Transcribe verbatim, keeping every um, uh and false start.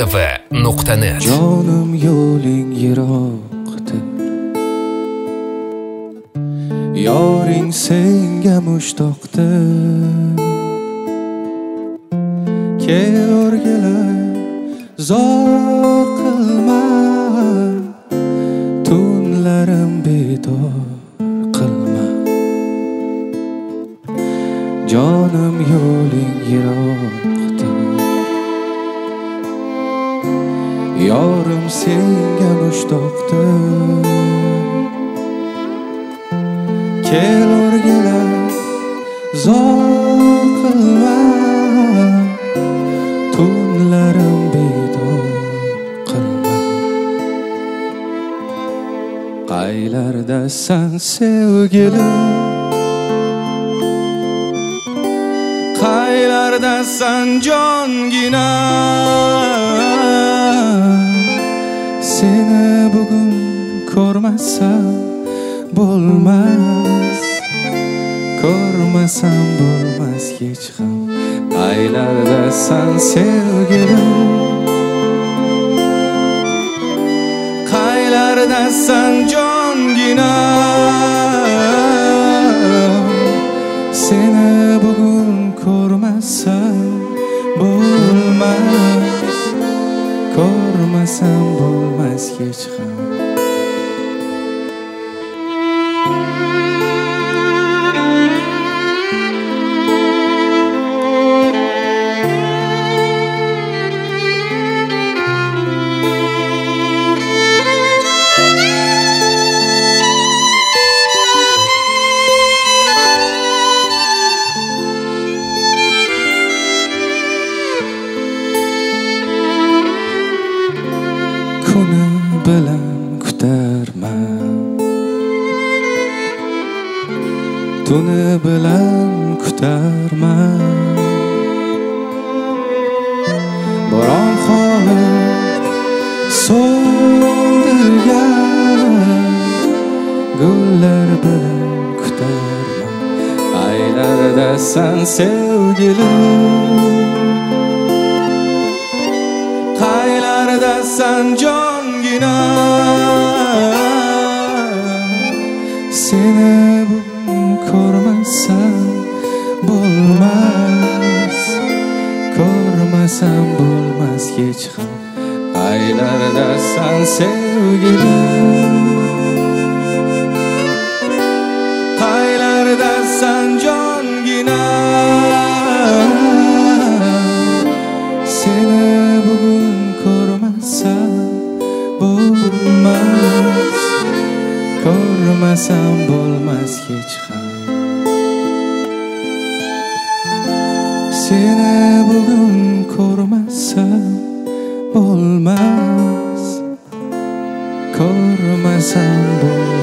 v nuqta net. Jonim yo'ling yiroqdir, yoring senga mushtoqdir. Kel o'rgilay, zor qilma, tunlarim bedor qilma. Jonim yo'ling yiroqdir, yorim senga mushtoqdir. Kel o'rgilay, zor qilma, tunlarim bedor qilma. Qaylardasan sevgilim, qaylardasan jongina. Seni bugun ko'rmasam bo'lmas, ko'rmasam bo'lmas hech ham. Qaylardasan sevgilim, qaylardasan jongina. Seni bugun ko'rmasam bo'lmas, ko'rmasam bo'lmas hech ham. Kuni bilan kutarman, tuni bilan kutarman. Boron qolib so'ndirgan gullar bilan kutarman. Qaylardasan sevgilim, qaylardasan jongina. Seni bugun ko'rmasam bo'lmas, ko'rmasam bo'lmas hech ham. Qaylardasan sevgilim, qaylardasan jongina. Seni bugun ko'rmasam bo'lmas, ko'rmasam bo'lmas hech ham. Seni bugun ko'rmasam bo'lmas, ko'rmasam bo'lmas.